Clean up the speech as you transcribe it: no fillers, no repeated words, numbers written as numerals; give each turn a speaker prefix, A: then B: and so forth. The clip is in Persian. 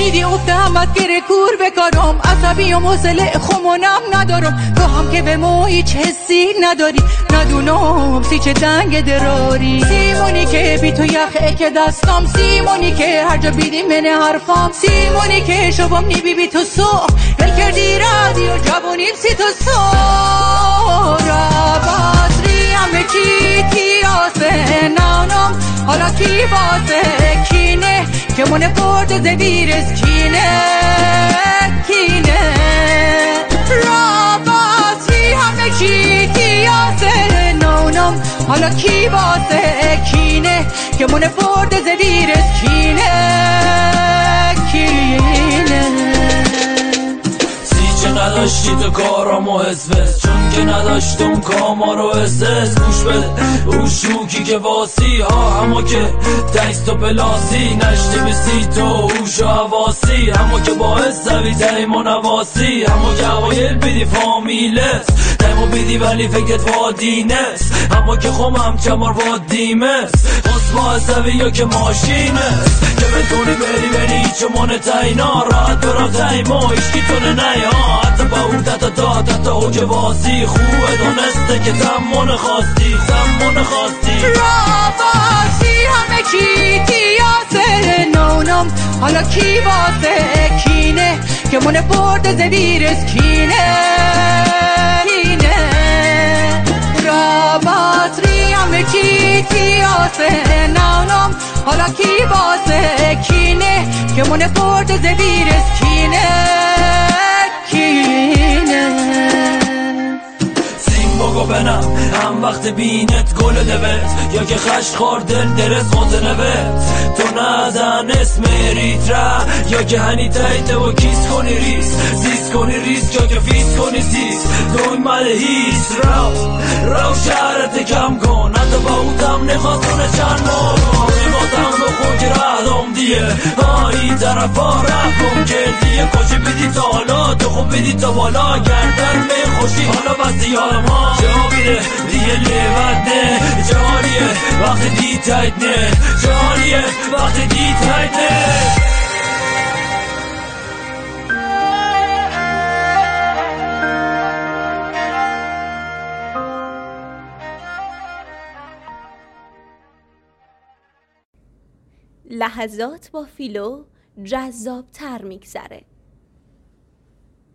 A: میدی افتم از گره کور بکارم، عصبی و حوصله خمونم ندارم. تو هم که به ما هیچ حسی نداری، ندونم سی چه دنگ دراری. سیمونی که بی تو یخه که دستم، سیمونی که هر جا بیدی منه حرفم، سیمونی که شبم نیبی بی تو سو ول کردی رادیو جوونیم سی تو سو رباطری همه چی تیاسه نانم. حالا کی باسه کینه که منه پرده زدیر از کینه کینه. رباطری همه چی تیاسه نانم. حالا کی باسه کینه که منه پرده زدیر از کینه کینه.
B: نداشتی تو کارامو اسفز، چون که نداشتم کامارو اسس. گوش بده او شوکی که واسی ها، همو که تکست و پلاسی نشتی بسی تو اوش و حواسی. همو که باعث زوی تیم و نواسی، همو که اوایل بیدی فامیلست تیمو بیدی ولی فکرت وادینست. همو که خمم چمار وادیمست خص با زوی یا که ماشینست. که بتونی بری چمونه تاینا راحت برا تایمو ایشکی تونه نیا. حتی با اون تا اوج واسی خوبه دانسته که تمونه خواستی
A: راباسی همه چی تیاسه نونم. حالا کی باسه کینه که منه برده زدیر از کینه کینه. راباطری همه چی تیاسه نونم. حالا کی باسه کینه که منه برده زدیر از کینه کینه.
B: بگو بنم هم وقت بینت گل دوت، یا که خشت خار دل درست خودنوت. تو نزن اسم ریترا یا که هنی تایته و کیس کنی ریس زیست کنی ریس یا که فیس کنی زیست. دوی مده هیس رو شهرت کم کن. حتی با اوتم نخواستونه چند ماه میماتم بخون که ردم دیه این طرف ها رفت کردیه. کجی بیدی تا حالا تو خوب بیدی تا بالا گردن می خوشی حالا بستی حالم ها جا بیره دیگه لیوت نه. جهانیه وقت دی تایت نه، جهانیه وقت دی تایت نه.
C: لحظات با فیلو جذاب تر میگذره.